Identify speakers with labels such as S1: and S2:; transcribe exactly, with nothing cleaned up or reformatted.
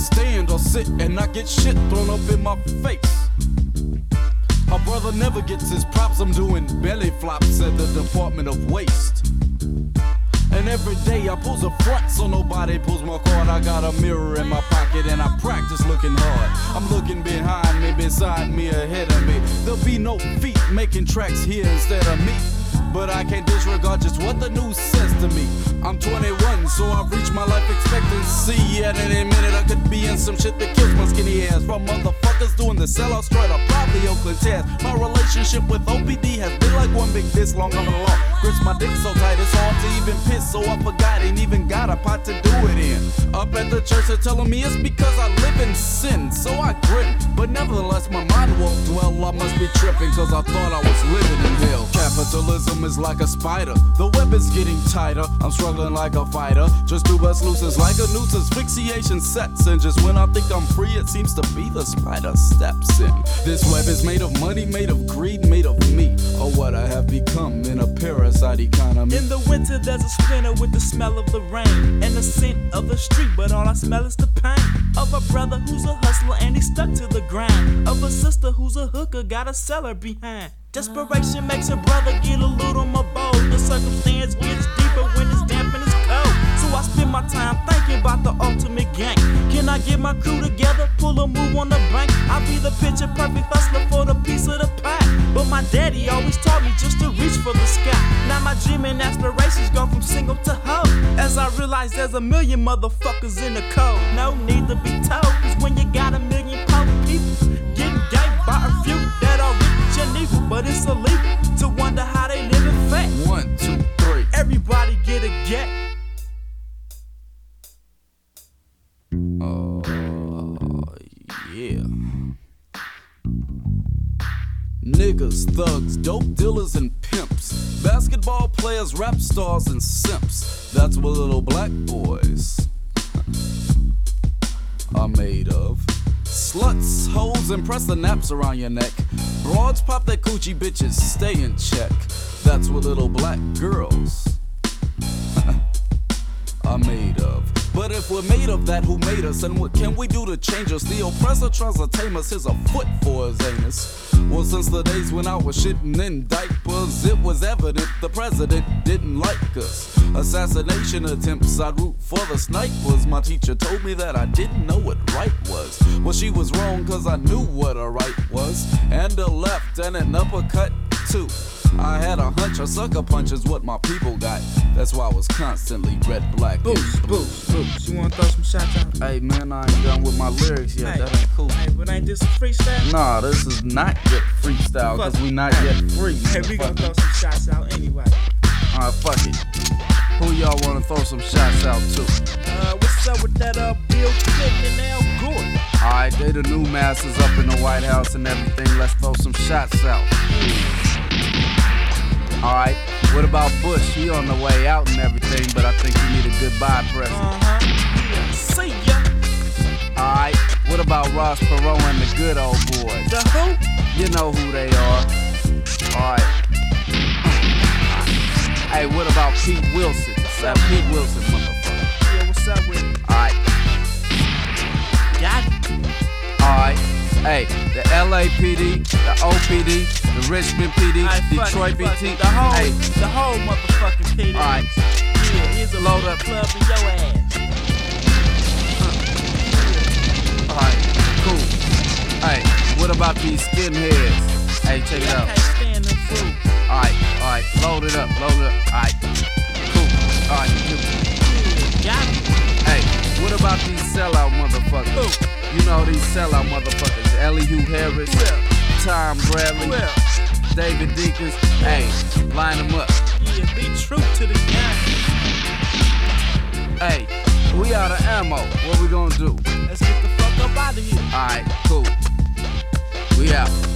S1: stand or sit and not get shit thrown up in my face. My brother never gets his props, I'm doing belly flops at the Department of Waste. And every day I pulls a front so nobody pulls my card. I got a mirror in my pocket and I practice looking hard. I'm looking behind me, beside me, ahead of me. There'll be no feet making tracks here instead of me. But I can't disregard just what the news says to me. I'm twenty-one, so I've reached my life expectancy. At any minute I could be in some shit that kills my skinny ass. From motherfuckers doing the sellout straight up, probably Oakland Jazz. My relationship with O P D has been like one big fist long on the law. Grips my dick so tight it's hard to even piss. So I forgot, ain't even got a pot to do it in. Up at the church they're telling me it's because I live in sin. So I grin, but nevertheless my mind won't dwell. I must be tripping cause I thought I was living in hell. Capitalism is like a spider, the web is getting tighter. I'm struggling like a fighter, just two bust looses like a noose. Asphyxiation sets, and just when I think I'm free, it seems to be the spider steps in. This web is made of money, made of greed, made of me, or what I have become in a parasite economy.
S2: In the winter there's a splinter with the smell of the rain and the scent of the street, but all I smell is the pain of a brother who's a hustler and he's stuck to the grind, of a sister who's a hooker, got a cellar behind. Desperation makes a brother get a little more bold. The circumstance gets deeper when it's damp and it's cold. So I spend my time thinking about the ultimate gang. Can I get my crew together, pull a move on the bank? I'll be the picture perfect hustler for the piece of the pie. But my daddy always taught me just to reach for the sky. Now my dream and aspirations go from single to hoe, as I realize there's a million motherfuckers in the code. No need to be told, cause when you got a million poor people getting gay by a few that are rich and evil, but it's illegal to wonder how they live in fact.
S1: One, two, three.
S2: Everybody get a get.
S1: Oh, yeah. Niggas, thugs, dope dealers, and pimps. Basketball players, rap stars, and simps. That's what little black boys are made of. Sluts, hoes, and press the naps around your neck. Broads pop their coochie, bitches stay in check. That's what little black girls are made of. But if we're made of that, who made us? And what can we do to change us? The oppressor tries to tame us, here's a foot for his anus. Well, since the days when I was shitting in diapers, it was evident the president didn't like us. Assassination attempts, I'd root for the snipers. My teacher told me that I didn't know what right was. Well, she was wrong, cause I knew what a right was. And a left and an uppercut too. I had a hunch, a sucker punch is what my people got. That's why I was constantly red, black,
S2: Boost,
S1: and blue.
S2: boost, boost. You wanna throw some shots out?
S1: Hey man, I ain't done with my lyrics yet.
S2: Hey,
S1: that ain't cool.
S2: Hey, but ain't this a freestyle?
S1: Nah, this is not yet freestyle, cause we not yet free.
S2: Hey, we gonna throw some shots out anyway.
S1: Alright, fuck it. Who y'all wanna throw some shots out to?
S2: Uh, what's up with that uh Bill Clinton and Al Gore?
S1: Alright, they the new masters up in the White House and everything. Let's throw some shots out. Alright, what about Bush? He on the way out and everything, but I think he need a goodbye present.
S2: Uh-huh. Yeah, see ya.
S1: Alright, what about Ross Perot and the good old boys?
S2: The who?
S1: You know who they are. Alright. Hey, what about Pete Wilson? That Pete Wilson motherfucker.
S2: Yeah, what's up with it?
S1: Alright.
S2: Got it.
S1: Alright. Hey, the L A P D, the O P D, the Richmond P D,
S2: Right,
S1: Detroit
S2: fuck it, fuck
S1: P D.
S2: it. The whole,
S1: Hey,
S2: the whole motherfucking P D.
S1: alright.
S2: Yeah, here's a
S1: Load
S2: load
S1: up.
S2: up club in your ass.
S1: Alright, cool. Hey, what about these skinheads? Hey, check it
S2: I
S1: out.
S2: can't stand them fools.
S1: Alright, alright, load it up, load it up. Alright, cool. Alright,
S2: Got it.
S1: hey, what about these sellout motherfuckers?
S2: Who?
S1: You know these sellout motherfuckers. Elihu Harris,
S2: Well,
S1: Tom Bradley,
S2: well,
S1: David Deacons. Hey, line them up.
S2: yeah, be true to the game.
S1: Hey, we out of ammo. What we gonna do?
S2: Let's get the fuck up out of here.
S1: Alright, cool. We out.